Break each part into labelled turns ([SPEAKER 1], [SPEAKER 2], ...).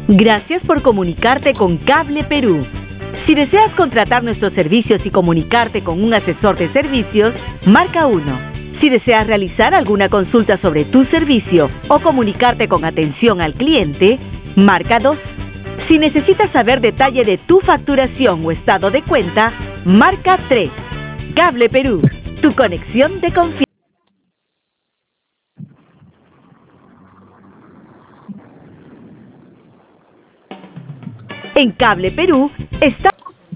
[SPEAKER 1] Gracias por comunicarte con Cable Perú. Si deseas contratar nuestros servicios y comunicarte con un asesor de servicios, marca 1. Si deseas realizar alguna consulta sobre tu servicio o comunicarte con atención al cliente, marca 2. Si necesitas saber detalle de tu facturación o estado de cuenta, marca 3. Cable Perú, tu conexión de confianza. En Cable Perú está...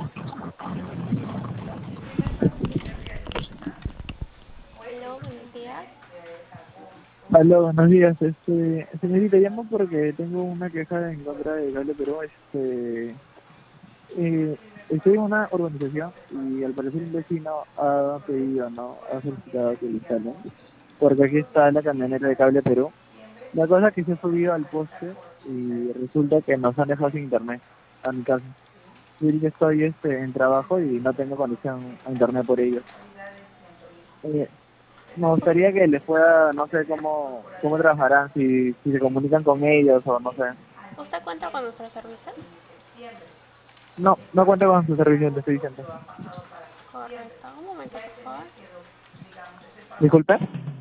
[SPEAKER 2] Aló, buenos días.
[SPEAKER 3] Aló, buenos días. Señorita, llamo porque tengo una queja en contra de Cable Perú. Estoy en una urbanización y al parecer un vecino ha pedido, ¿no? Ha solicitado que le instalen, porque aquí está la camioneta de Cable Perú. La cosa es que se ha subido al poste y resulta que nos han dejado sin internet a mi casa. Yo ahorita estoy en trabajo y no tengo conexión a internet por ello. Eh, Me gustaría que les pueda, no sé cómo trabajarán, si se comunican con ellos o no sé.
[SPEAKER 2] ¿Usted cuenta con nuestros servicios?
[SPEAKER 3] No cuento con su servicio, te estoy diciendo.
[SPEAKER 2] Correcto. Un momento, por favor.
[SPEAKER 3] Disculpe.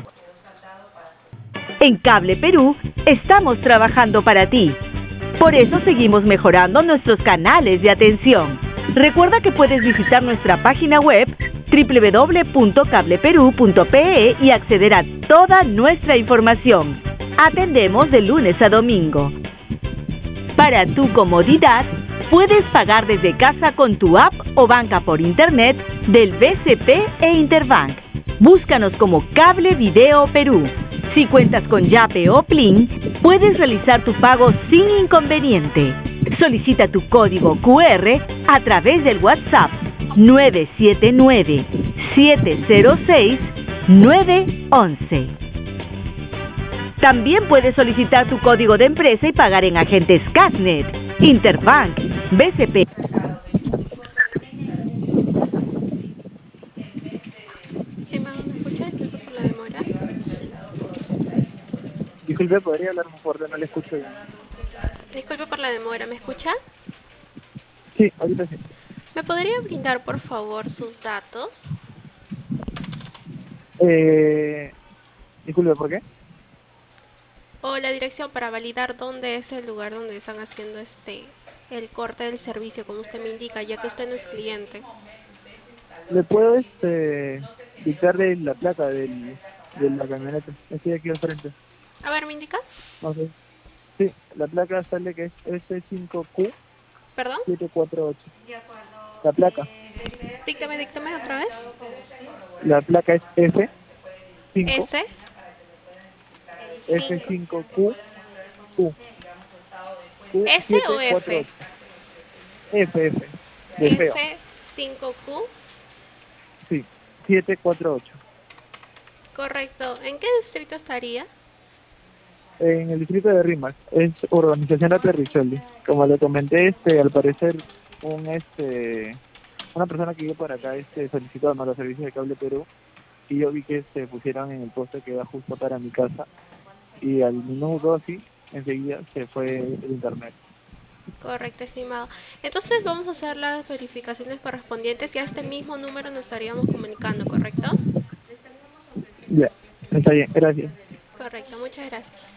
[SPEAKER 1] En Cable Perú estamos trabajando para ti. Por eso seguimos mejorando nuestros canales de atención. Recuerda que puedes visitar nuestra página web www.cableperú.pe y acceder a toda nuestra información. Atendemos de lunes a domingo. Para tu comodidad, puedes pagar desde casa con tu app o banca por internet del BCP e Interbank. Búscanos como Cable Video Perú. Si cuentas con Yape o Plin, puedes realizar tu pago sin inconveniente. Solicita tu código QR a través del WhatsApp 979-706-911. También puedes solicitar tu código de empresa y pagar en agentes Casnet, Interbank, BCP.
[SPEAKER 2] Sí, ¿me escucha? Disculpe por la demora.
[SPEAKER 3] Disculpe, ¿podría hablar más fuerte? No le escucho bien.
[SPEAKER 2] Disculpe por la demora, ¿me escucha?
[SPEAKER 3] Sí, ahorita sí.
[SPEAKER 2] ¿Me podría brindar, por favor, sus datos?
[SPEAKER 3] Disculpe, ¿por qué?
[SPEAKER 2] O la dirección para validar dónde es el lugar donde están haciendo el corte del servicio, como usted me indica, ya que usted no es cliente.
[SPEAKER 3] ¿Le puedo dictarle la placa de la camioneta? Estoy aquí al frente.
[SPEAKER 2] A ver, ¿me indica?
[SPEAKER 3] No sé. Sí, la placa sale que es
[SPEAKER 2] ¿Perdón?
[SPEAKER 3] S5Q748. La placa.
[SPEAKER 2] Díctame otra vez.
[SPEAKER 3] La placa es F5,
[SPEAKER 2] S. 5.
[SPEAKER 3] F5Q,
[SPEAKER 2] ¿S o F?
[SPEAKER 3] Q748. F, de feo.
[SPEAKER 2] S5Q.
[SPEAKER 3] Sí, 748.
[SPEAKER 2] Correcto. ¿En qué distrito estaría?
[SPEAKER 3] En el distrito de Rimac, es urbanización La Perricholi. Como le comenté, al parecer una persona que iba por acá solicitó los servicios de Cable Perú y yo vi que se pusieron en el poste que va justo para mi casa y al minuto así, enseguida se fue el internet.
[SPEAKER 2] Correcto, estimado. Entonces vamos a hacer las verificaciones correspondientes y a este mismo número nos estaríamos comunicando, ¿correcto?
[SPEAKER 3] Ya, está bien, gracias.
[SPEAKER 2] Correcto, muchas gracias.